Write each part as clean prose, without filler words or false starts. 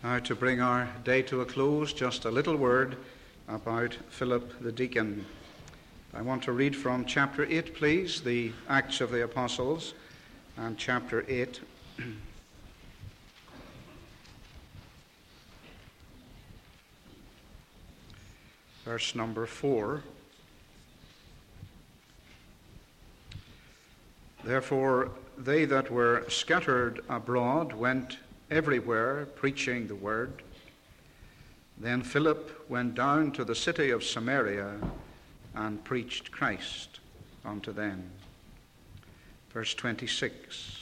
Now, to bring our day to a close, just a little word about Philip the deacon. I want to read from chapter 8, please, the Acts of the Apostles, and chapter 8. Verse number 4. Therefore, they that were scattered abroad went everywhere preaching the word. Then Philip went down to the city of Samaria and preached Christ unto them. Verse 26.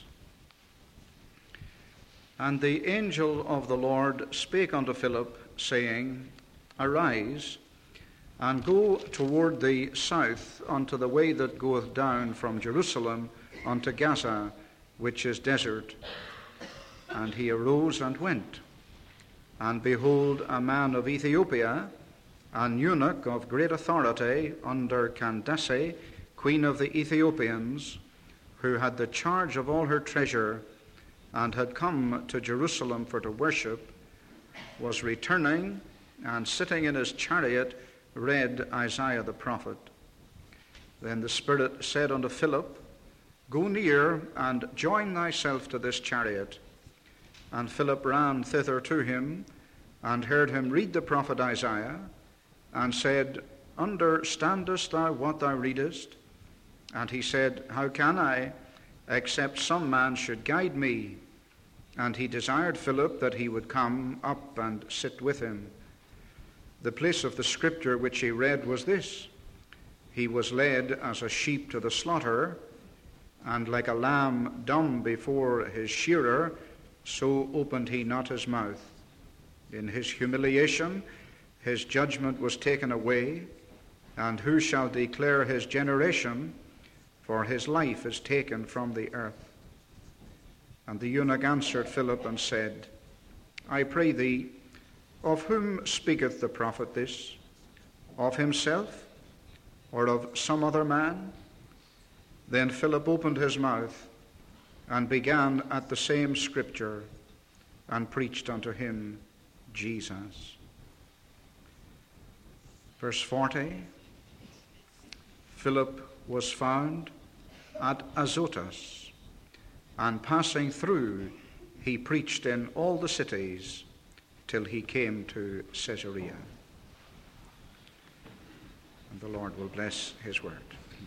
And the angel of the Lord spake unto Philip, saying, Arise, and go toward the south unto the way that goeth down from Jerusalem unto Gaza, which is desert. And he arose and went. And behold, a man of Ethiopia, an eunuch of great authority under Candace, queen of the Ethiopians, who had the charge of all her treasure, and had come to Jerusalem for to worship, was returning, and sitting in his chariot read Isaiah the prophet. Then the Spirit said unto Philip, Go near and join thyself to this chariot. And Philip ran thither to him, and heard him read the prophet Isaiah, and said, Understandest thou what thou readest? And he said, How can I, except some man should guide me? And he desired Philip that he would come up and sit with him. The place of the scripture which he read was this: He was led as a sheep to the slaughter, and like a lamb dumb before his shearer, so opened he not his mouth. In his humiliation his judgment was taken away, and who shall declare his generation? For his life is taken from the earth. And the eunuch answered Philip and said, I pray thee, of whom speaketh the prophet this? Of himself, or of some other man? Then Philip opened his mouth, and began at the same scripture, and preached unto him Jesus. Verse 40. Philip was found at Azotus, and passing through, he preached in all the cities till he came to Caesarea. And the Lord will bless his word.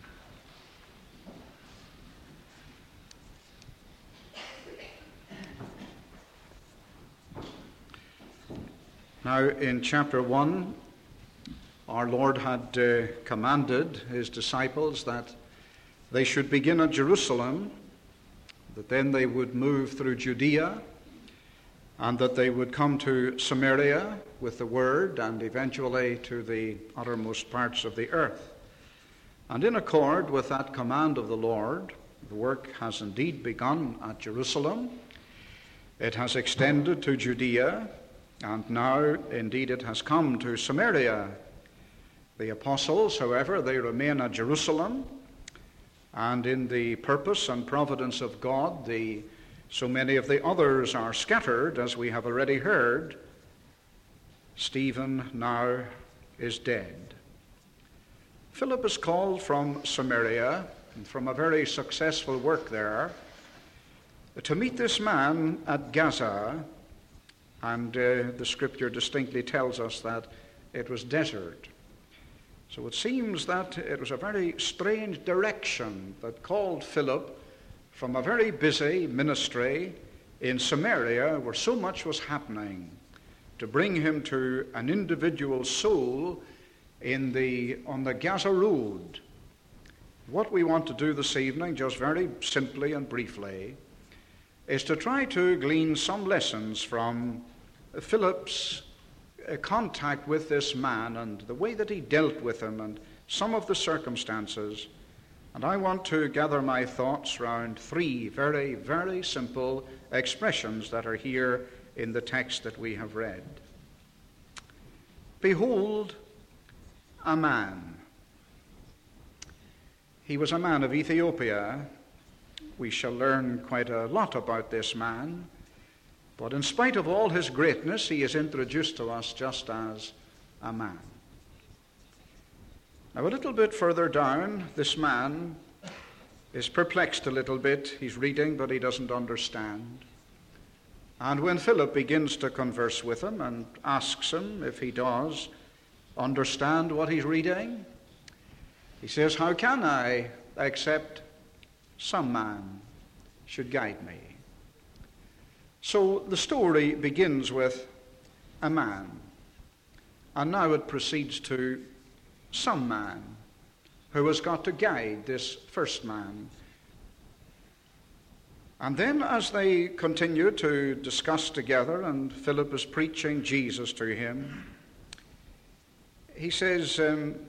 Now, in chapter 1, our Lord had commanded his disciples that they should begin at Jerusalem, that then they would move through Judea, and that they would come to Samaria with the word, and eventually to the uttermost parts of the earth. And in accord with that command of the Lord, the work has indeed begun at Jerusalem. It has extended to Judea, and now, indeed, it has come to Samaria. The apostles, however, they remain at Jerusalem, and in the purpose and providence of God, so many of the others are scattered, as we have already heard. Stephen now is dead. Philip is called from Samaria, and from a very successful work there, to meet this man at Gaza. And the scripture distinctly tells us that it was desert. So it seems that it was a very strange direction that called Philip from a very busy ministry in Samaria, where so much was happening, to bring him to an individual soul on the Gaza road. What we want to do this evening, just very simply and briefly, is to try to glean some lessons from Philip's contact with this man and the way that he dealt with him and some of the circumstances. And I want to gather my thoughts around three very, very simple expressions that are here in the text that we have read. Behold, a man. He was a man of Ethiopia. We shall learn quite a lot about this man. But in spite of all his greatness, he is introduced to us just as a man. Now, a little bit further down, this man is perplexed a little bit. He's reading, but he doesn't understand. And when Philip begins to converse with him and asks him if he does understand what he's reading, he says, "How can I, except some man should guide me?" So the story begins with a man, and now it proceeds to some man who has got to guide this first man. And then as they continue to discuss together, and Philip is preaching Jesus to him, he says,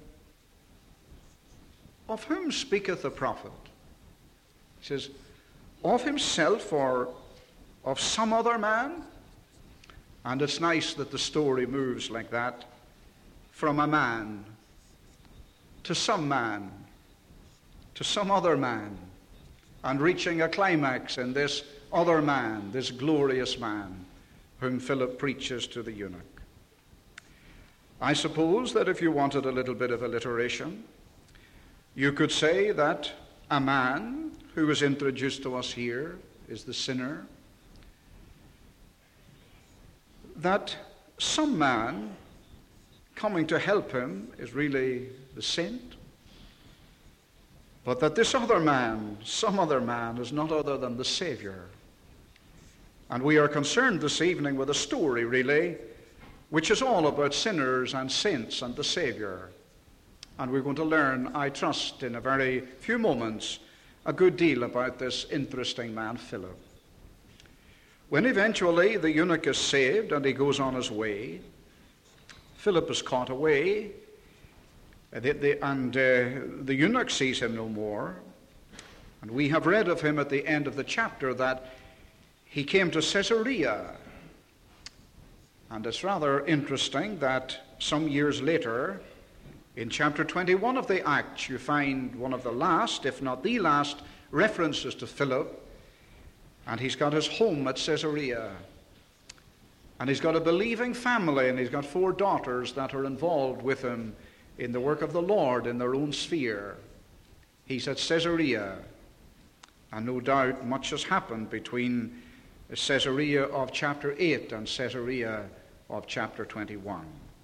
"Of whom speaketh the prophet?" He says, "Of himself or of some other man?" And it's nice that the story moves like that, from a man to some man to some other man, and reaching a climax in this other man, this glorious man whom Philip preaches to the eunuch. I suppose that if you wanted a little bit of alliteration, you could say that a man who is introduced to us here is the sinner, that some man coming to help him is really the saint, but that this other man, some other man, is not other than the Savior. And we are concerned this evening with a story, really, which is all about sinners and saints and the Savior. And we're going to learn, I trust, in a very few moments, a good deal about this interesting man, Philip. When eventually the eunuch is saved and he goes on his way, Philip is caught away, and the eunuch sees him no more. And we have read of him at the end of the chapter that he came to Caesarea. And it's rather interesting that some years later, in chapter 21 of the Acts, you find one of the last, if not the last, references to Philip. And he's got his home at Caesarea. And he's got a believing family, and he's got 4 daughters that are involved with him in the work of the Lord in their own sphere. He's at Caesarea. And no doubt much has happened between Caesarea of chapter 8 and Caesarea of chapter 21.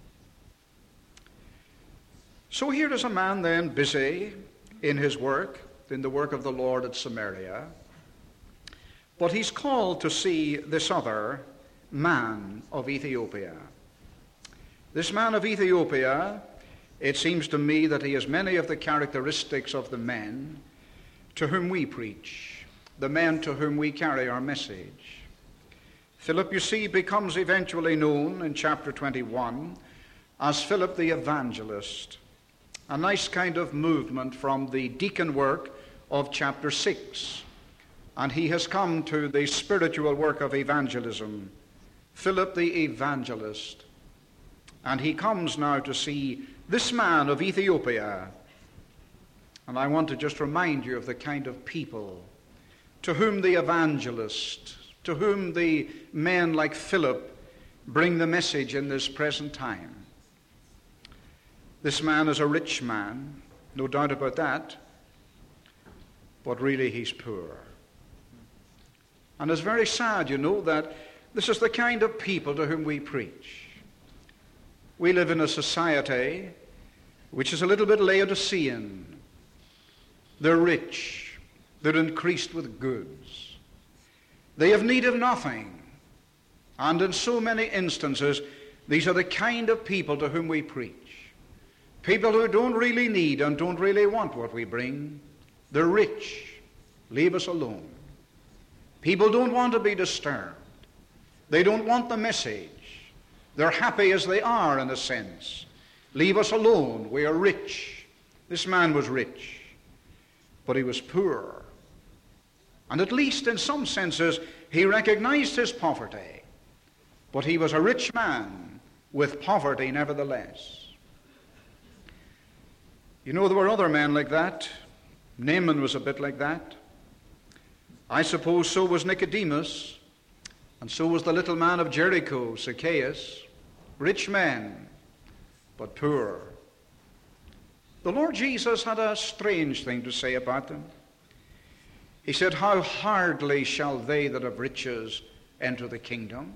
So here is a man then busy in his work, in the work of the Lord at Samaria. But he's called to see this other man of Ethiopia. This man of Ethiopia, it seems to me that he has many of the characteristics of the men to whom we preach, the men to whom we carry our message. Philip, you see, becomes eventually known in chapter 21 as Philip the Evangelist, a nice kind of movement from the deacon work of chapter 6. And he has come to the spiritual work of evangelism, Philip the Evangelist. And he comes now to see this man of Ethiopia. And I want to just remind you of the kind of people to whom the evangelist, to whom the men like Philip bring the message in this present time. This man is a rich man, no doubt about that, but really he's poor. And it's very sad, you know, that this is the kind of people to whom we preach. We live in a society which is a little bit Laodicean. They're rich. They're increased with goods. They have need of nothing. And in so many instances, these are the kind of people to whom we preach. People who don't really need and don't really want what we bring. They're rich. Leave us alone. People don't want to be disturbed. They don't want the message. They're happy as they are, in a sense. Leave us alone. We are rich. This man was rich, but he was poor. And at least in some senses, he recognized his poverty. But he was a rich man with poverty nevertheless. You know, there were other men like that. Naaman was a bit like that. I suppose so was Nicodemus. And so was the little man of Jericho, Zacchaeus, rich man, but poor. The Lord Jesus had a strange thing to say about them. He said, how hardly shall they that have riches enter the kingdom.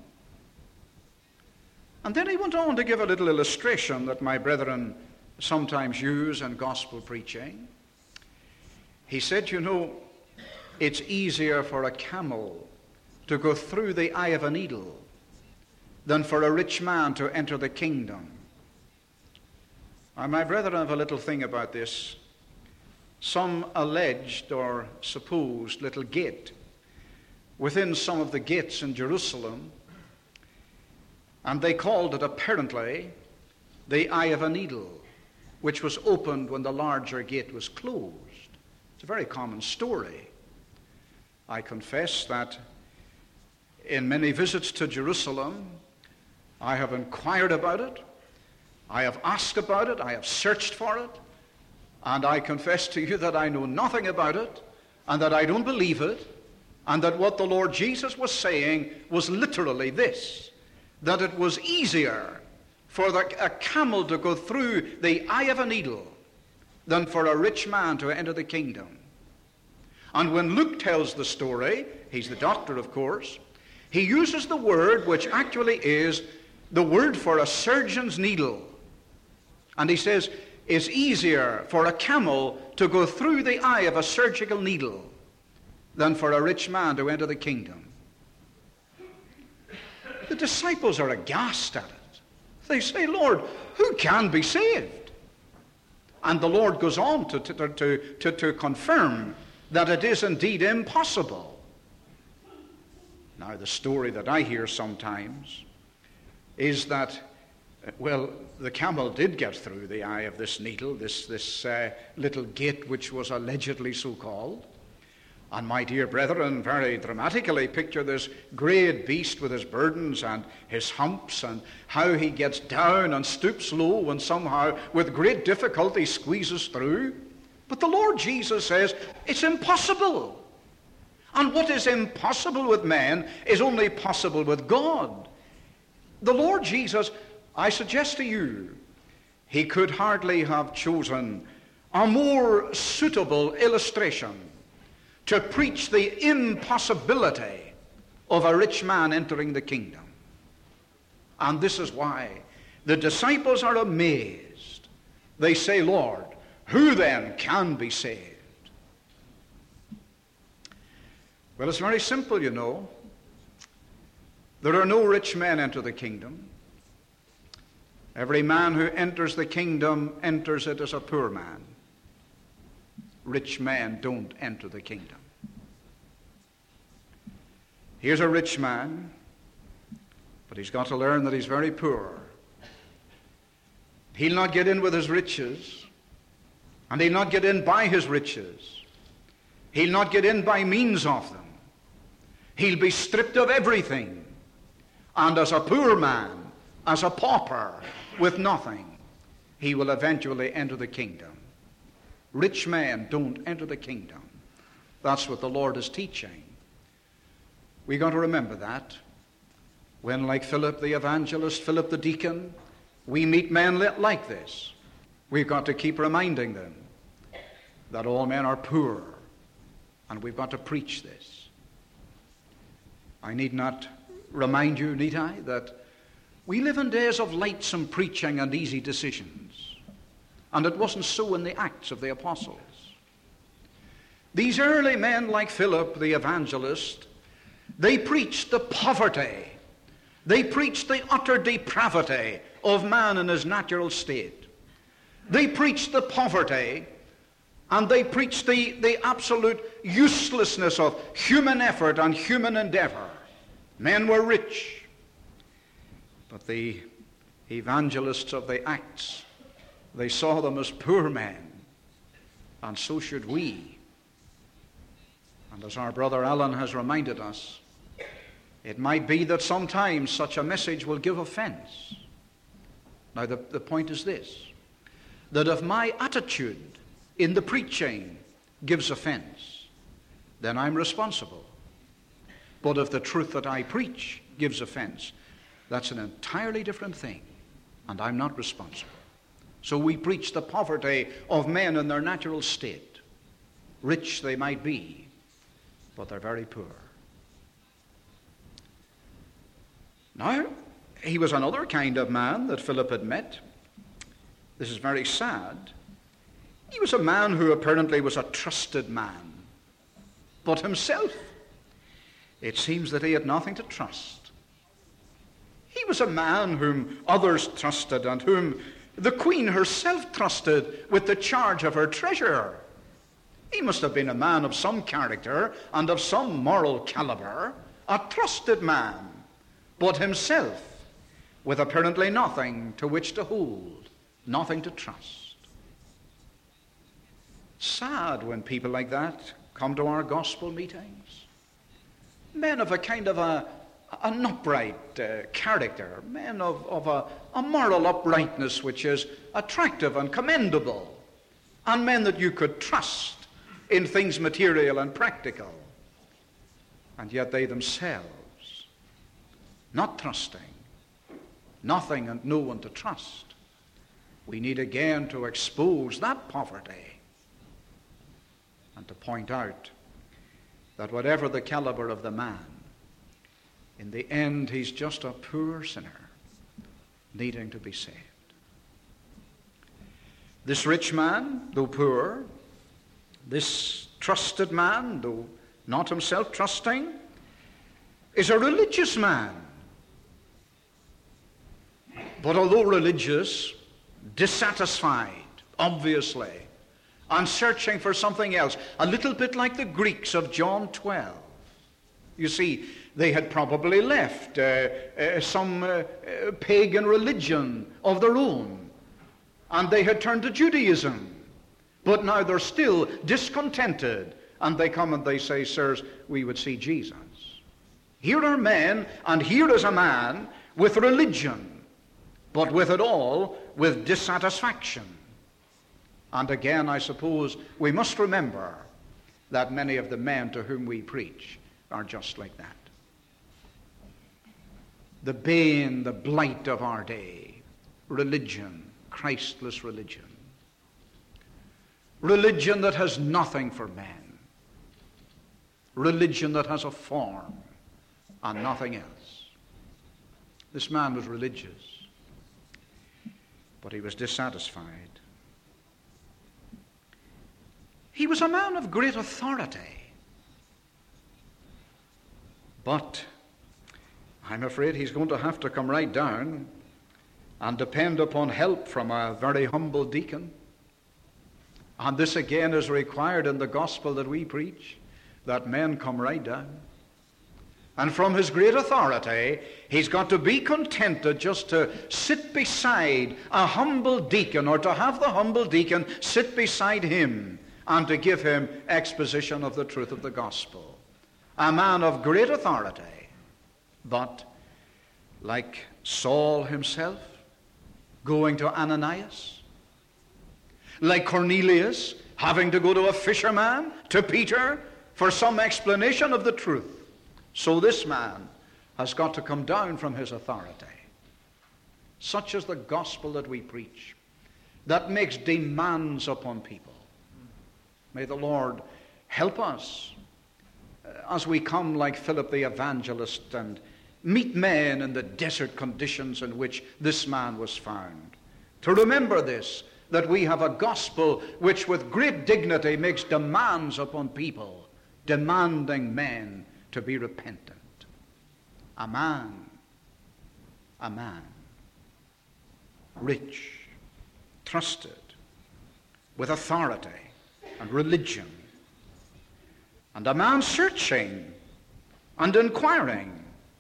And then he went on to give a little illustration that my brethren sometimes use in gospel preaching. He said, you know, it's easier for a camel to go through the eye of a needle than for a rich man to enter the kingdom. And my brethren have a little thing about this. Some alleged or supposed little gate within some of the gates in Jerusalem, and they called it apparently the eye of a needle, which was opened when the larger gate was closed. It's a very common story. I confess that in many visits to Jerusalem, I have inquired about it, I have asked about it, I have searched for it, and I confess to you that I know nothing about it, and that I don't believe it, and that what the Lord Jesus was saying was literally this, that it was easier for a camel to go through the eye of a needle than for a rich man to enter the kingdom. And when Luke tells the story, he's the doctor, of course, he uses the word which actually is the word for a surgeon's needle. And he says, it's easier for a camel to go through the eye of a surgical needle than for a rich man to enter the kingdom. The disciples are aghast at it. They say, Lord, who can be saved? And the Lord goes on to confirm that it is indeed impossible. Now, the story that I hear sometimes is that, well, the camel did get through the eye of this needle, this little gate which was allegedly so called. And my dear brethren, very dramatically picture this great beast with his burdens and his humps, and how he gets down and stoops low and somehow with great difficulty squeezes through. But the Lord Jesus says it's impossible. And what is impossible with men is only possible with God. The Lord Jesus, I suggest to you, he could hardly have chosen a more suitable illustration to preach the impossibility of a rich man entering the kingdom. And this is why the disciples are amazed. They say, Lord, who then can be saved? Well, it's very simple, you know. There are no rich men enter the kingdom. Every man who enters the kingdom enters it as a poor man. Rich men don't enter the kingdom. Here's a rich man, but he's got to learn that he's very poor. He'll not get in with his riches, and he'll not get in by his riches. He'll not get in by means of them. He'll be stripped of everything, and as a poor man, as a pauper with nothing, he will eventually enter the kingdom. Rich men don't enter the kingdom. That's what the Lord is teaching. We've got to remember that. When, like Philip the evangelist, Philip the deacon, we meet men like this, we've got to keep reminding them that all men are poor, and we've got to preach this. I need not remind you, need I, that we live in days of lightsome preaching and easy decisions. And it wasn't so in the Acts of the Apostles. These early men like Philip the evangelist, they preached the poverty, they preached the utter depravity of man in his natural state. They preached the poverty, and they preached the absolute uselessness of human effort and human endeavor. Men were rich, but the evangelists of the Acts, they saw them as poor men, and so should we. And as our brother Alan has reminded us, it might be that sometimes such a message will give offense. Now the point is this, that if my attitude in the preaching gives offense, then I'm responsible. But if the truth that I preach gives offense, that's an entirely different thing, and I'm not responsible. So we preach the poverty of men in their natural state. Rich they might be, but they're very poor. Now, he was another kind of man that Philip had met. This is very sad. He was a man who apparently was a trusted man, but himself, it seems that he had nothing to trust. He was a man whom others trusted and whom the queen herself trusted with the charge of her treasure. He must have been a man of some character and of some moral caliber, a trusted man, but himself with apparently nothing to which to hold, nothing to trust. Sad when people like that come to our gospel meetings. Men of a kind of an upright character, men of a moral uprightness which is attractive and commendable, and men that you could trust in things material and practical. And yet they themselves, not trusting, nothing and no one to trust. We need again to expose that poverty and to point out that whatever the caliber of the man, in the end he's just a poor sinner needing to be saved. This rich man, though poor, this trusted man, though not himself trusting, is a religious man. But although religious, dissatisfied, obviously, and searching for something else, a little bit like the Greeks of John 12. You see, they had probably left some pagan religion of their own, and they had turned to Judaism. But now they're still discontented, and they come and they say, sirs, we would see Jesus. Here are men, and here is a man with religion, but with it all, with dissatisfaction. And again, I suppose we must remember that many of the men to whom we preach are just like that. The bane, the blight of our day, religion, Christless religion. Religion that has nothing for men. Religion that has a form and nothing else. This man was religious, but he was dissatisfied. He was a man of great authority, but I'm afraid he's going to have to come right down and depend upon help from a very humble deacon. And this again is required in the gospel that we preach, that men come right down. And from his great authority, he's got to be contented just to sit beside a humble deacon, or to have the humble deacon sit beside him and to give him exposition of the truth of the gospel. A man of great authority, but like Saul himself, going to Ananias, like Cornelius, having to go to a fisherman, to Peter, for some explanation of the truth. So this man has got to come down from his authority. Such is the gospel that we preach, that makes demands upon people. May the Lord help us as we come like Philip the evangelist and meet men in the desert conditions in which this man was found, to remember this, that we have a gospel which with great dignity makes demands upon people, demanding men to be repentant. A man, rich, trusted, with authority and religion, and a man searching and inquiring.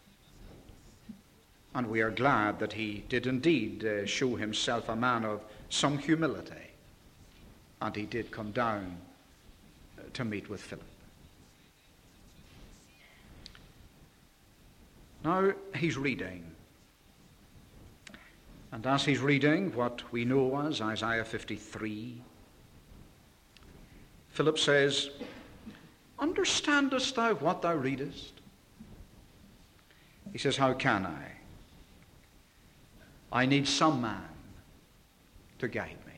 And we are glad that he did indeed show himself a man of some humility, and he did come down to meet with Philip. Now he's reading, and as he's reading what we know as Isaiah 53, Philip says, "Understandest thou what thou readest? He says, how can I? I need some man to guide me.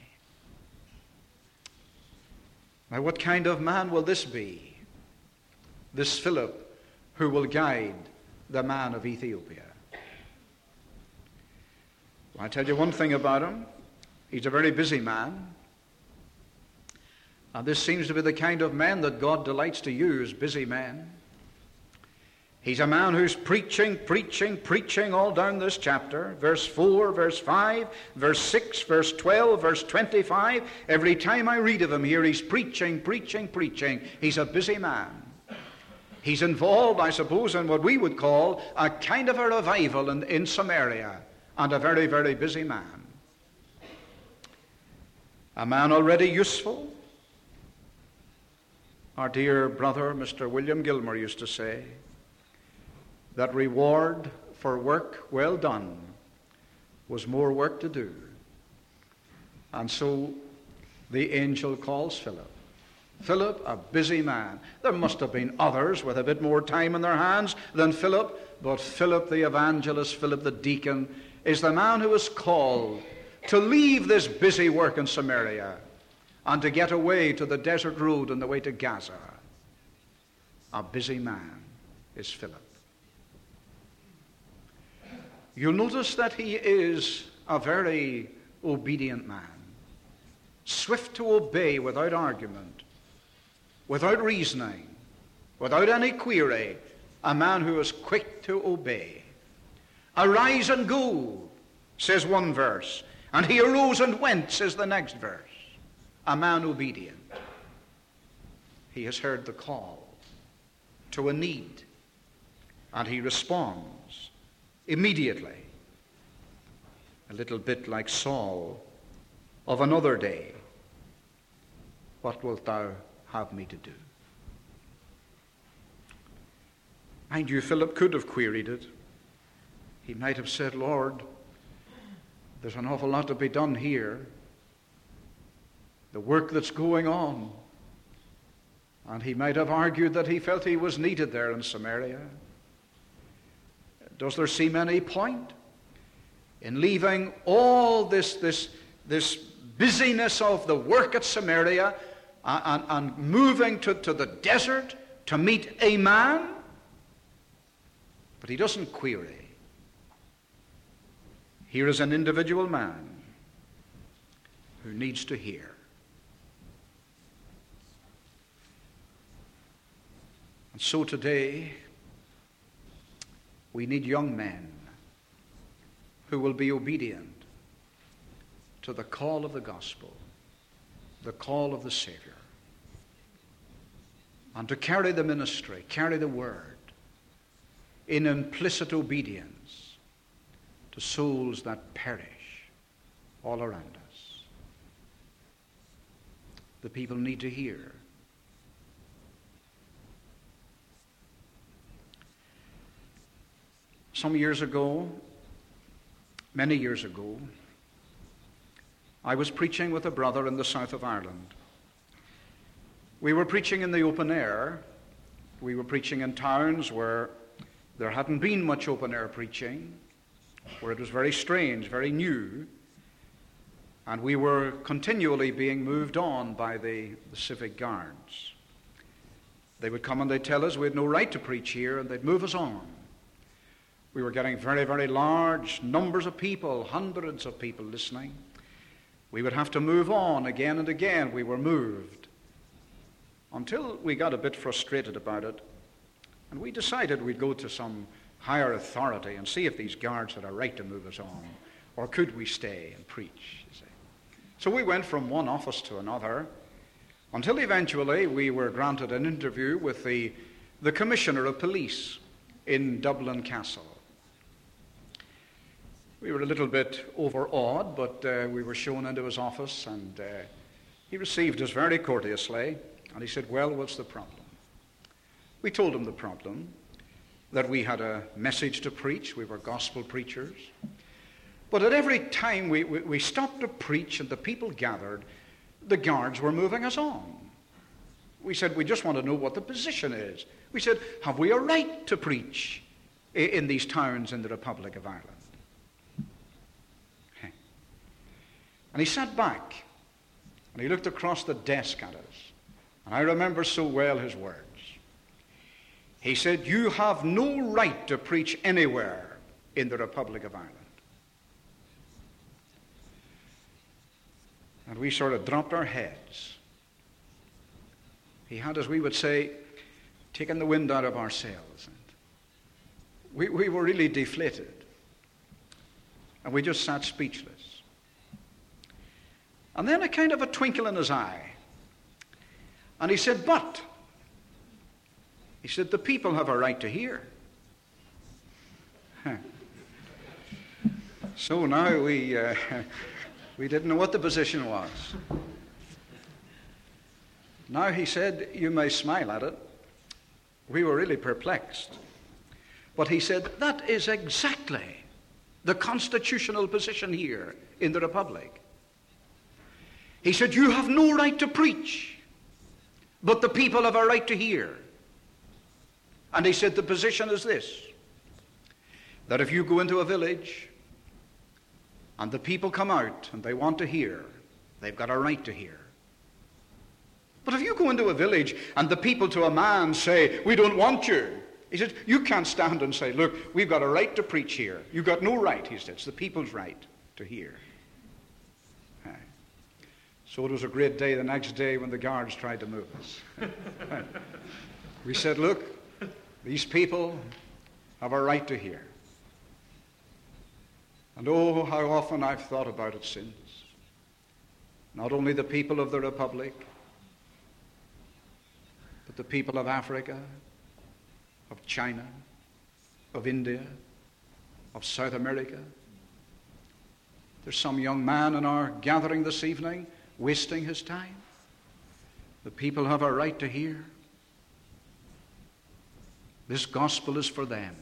Now, what kind of man will this be? This Philip who will guide the man of Ethiopia. Well, I'll tell you one thing about him. He's a very busy man. And this seems to be the kind of man that God delights to use, busy men. He's a man who's preaching all down this chapter. Verse 4, verse 5, verse 6, verse 12, verse 25. Every time I read of him here, he's preaching. He's a busy man. He's involved, I suppose, in what we would call a kind of a revival in Samaria, and a very, very busy man. A man already useful. Our dear brother, Mr. William Gilmer, used to say that reward for work well done was more work to do. And so the angel calls Philip. Philip, a busy man. There must have been others with a bit more time in their hands than Philip, but Philip the evangelist, Philip the deacon, is the man who is called to leave this busy work in Samaria and to get away to the desert road and the way to Gaza. A busy man is Philip. You'll notice that he is a very obedient man, swift to obey without argument, without reasoning, without any query, a man who is quick to obey. Arise and go, says one verse, and he arose and went, says the next verse. A man obedient. He has heard the call to a need, and he responds immediately. A little bit like Saul of another day. What wilt thou have me to do? Mind you, Philip could have queried it. He might have said, Lord, there's an awful lot to be done here. The work that's going on. And he might have argued that he felt he was needed there in Samaria. Does there seem any point in leaving all this busyness of the work at Samaria and moving to the desert to meet a man? But he doesn't query. Here is an individual man who needs to hear. And so today, we need young men who will be obedient to the call of the gospel, the call of the Savior, and to carry the ministry, carry the word in implicit obedience to souls that perish all around us. The people need to hear. Some years ago, many years ago, I was preaching with a brother in the south of Ireland. We were preaching in the open air. We were preaching in towns where there hadn't been much open air preaching, where it was very strange, very new, and we were continually being moved on by the civic guards. They would come and they'd tell us we had no right to preach here, and they'd move us on. We were getting very, very large numbers of people, hundreds of people listening. We would have to move on again and again. We were moved until we got a bit frustrated about it. And we decided we'd go to some higher authority and see if these guards had a right to move us on, or could we stay and preach, you see. So we went from one office to another until eventually we were granted an interview with the Commissioner of Police in Dublin Castle. We were a little bit overawed, but we were shown into his office, and he received us very courteously, and he said, well, what's the problem? We told him the problem, that we had a message to preach. We were gospel preachers. But at every time we stopped to preach and the people gathered, the guards were moving us on. We said, we just want to know what the position is. We said, have we a right to preach in these towns in the Republic of Ireland. And he sat back and he looked across the desk at us. And I remember so well his words. He said, "You have no right to preach anywhere in the Republic of Ireland." And we sort of dropped our heads. He had, as we would say, taken the wind out of our sails. And we were really deflated. And we just sat speechless. And then a kind of a twinkle in his eye. And he said, "But," he said, "the people have a right to hear." So now we didn't know what the position was. Now he said, "You may smile at it." We were really perplexed. But he said, "That is exactly the constitutional position here in the Republic." He said, "You have no right to preach, but the people have a right to hear." And he said, the position is this, that if you go into a village and the people come out and they want to hear, they've got a right to hear. But if you go into a village and the people to a man say, "We don't want you," he said, you can't stand and say, "Look, we've got a right to preach here." You've got no right, he said. It's the people's right to hear. So it was a great day the next day when the guards tried to move us. We said, "Look, these people have a right to hear." And oh, how often I've thought about it since. Not only the people of the Republic, but the people of Africa, of China, of India, of South America. There's some young man in our gathering this evening wasting his time. The people have a right to hear. This gospel is for them.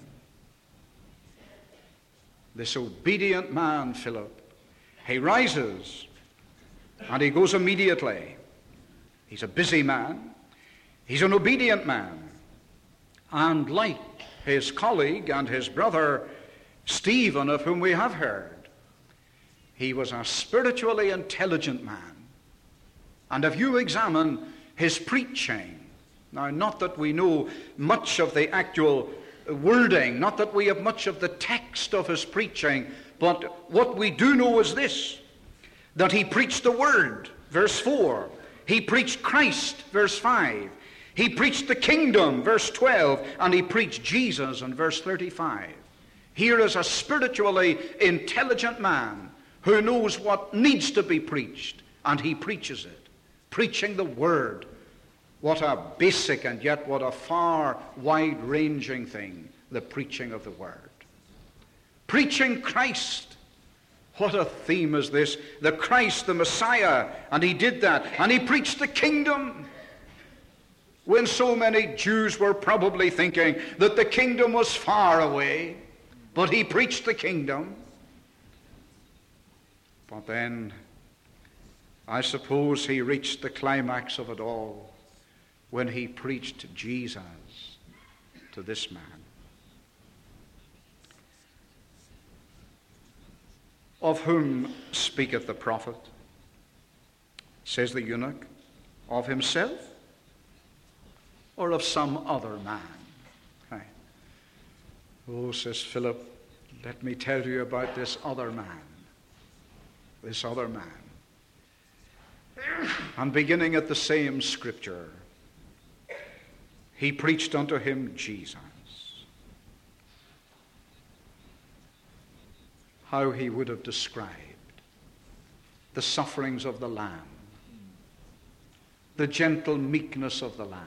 This obedient man, Philip, he rises and he goes immediately. He's a busy man. He's an obedient man. And like his colleague and his brother Stephen, of whom we have heard, he was a spiritually intelligent man. And if you examine his preaching, now not that we know much of the actual wording, not that we have much of the text of his preaching, but what we do know is this, that he preached the word, verse 4. He preached Christ, verse 5. He preached the kingdom, verse 12. And he preached Jesus in verse 35. Here is a spiritually intelligent man who knows what needs to be preached, and he preaches it. Preaching the word. What a basic and yet what a far wide-ranging thing, the preaching of the word. Preaching Christ. What a theme is this? The Christ, the Messiah. And he did that. And he preached the kingdom. When so many Jews were probably thinking that the kingdom was far away. But he preached the kingdom. But then, I suppose he reached the climax of it all when he preached Jesus to this man. Of whom speaketh the prophet? Says the eunuch, of himself or of some other man? Right. Oh, says Philip, let me tell you about this other man. This other man. And beginning at the same scripture, he preached unto him Jesus. How he would have described the sufferings of the Lamb, the gentle meekness of the Lamb.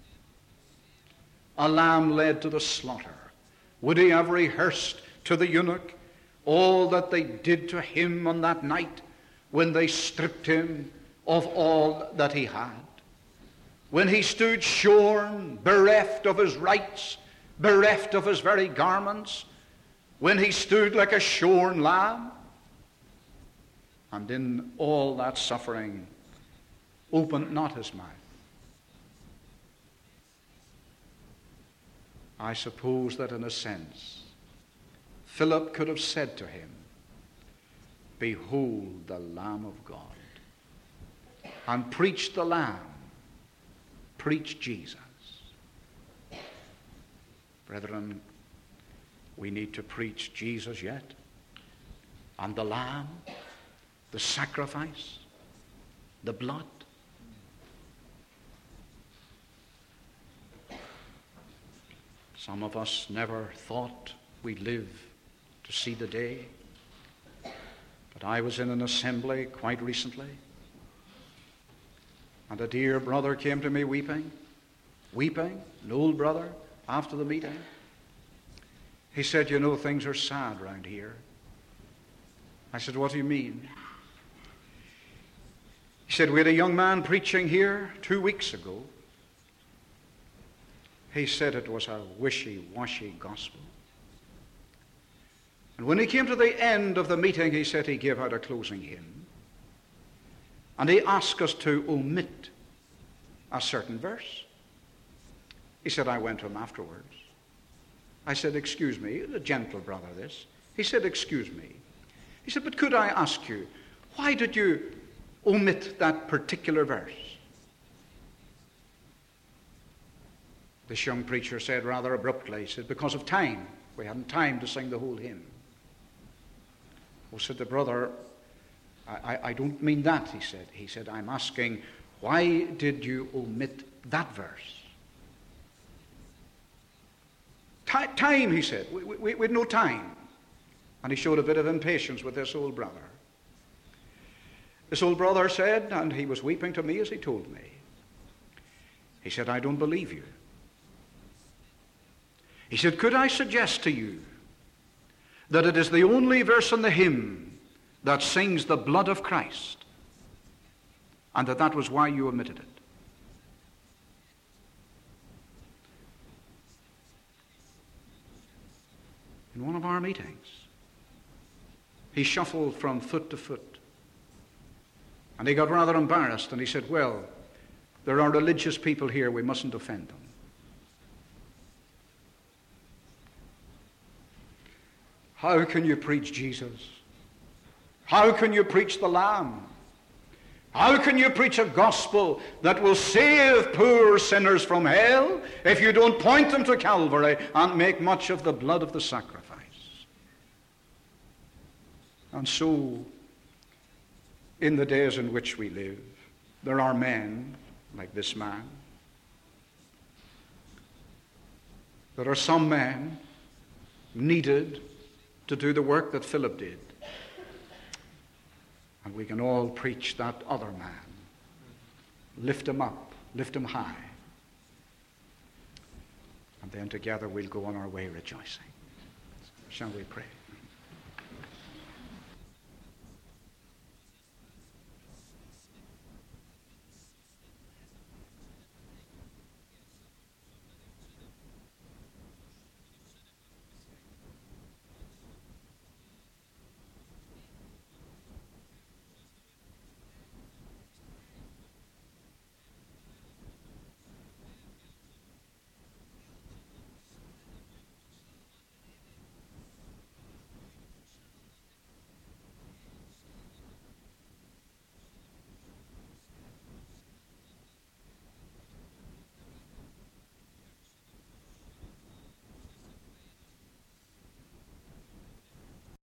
A lamb led to the slaughter. Would he have rehearsed to the eunuch all that they did to him on that night when they stripped him of all that he had? When he stood shorn, bereft of his rights, bereft of his very garments, when he stood like a shorn lamb, and in all that suffering opened not his mouth. I suppose that in a sense, Philip could have said to him, behold the Lamb of God. And preach the Lamb. Preach Jesus. Brethren, we need to preach Jesus yet. And the Lamb, the sacrifice, the blood. Some of us never thought we'd live to see the day. But I was in an assembly quite recently, and a dear brother came to me weeping, an old brother, after the meeting. He said, you know, things are sad round here. I said, what do you mean? He said, we had a young man preaching here 2 weeks ago. He said it was a wishy-washy gospel. And when he came to the end of the meeting, he said he gave out a closing hymn. And he asked us to omit a certain verse. He said, I went to him afterwards. I said, excuse me, a gentle brother this. He said, excuse me. He said, but could I ask you, why did you omit that particular verse? This young preacher said rather abruptly, he said, because of time. We hadn't time to sing the whole hymn. Oh, said the brother, I don't mean that, he said. He said, I'm asking, why did you omit that verse? Time, he said. We had no time. And he showed a bit of impatience with this old brother. This old brother said, and he was weeping to me as he told me, he said, I don't believe you. He said, could I suggest to you that it is the only verse in the hymn that sings the blood of Christ, and that was why you omitted it? In one of our meetings, he shuffled from foot to foot, and he got rather embarrassed, and he said, well, there are religious people here, we mustn't offend them. How can you preach Jesus? How can you preach the Lamb? How can you preach a gospel that will save poor sinners from hell if you don't point them to Calvary and make much of the blood of the sacrifice? And so, in the days in which we live, there are men like this man. There are some men needed to do the work that Philip did. And we can all preach that other man. Lift him up, lift him high. And then together we'll go on our way rejoicing. Shall we pray?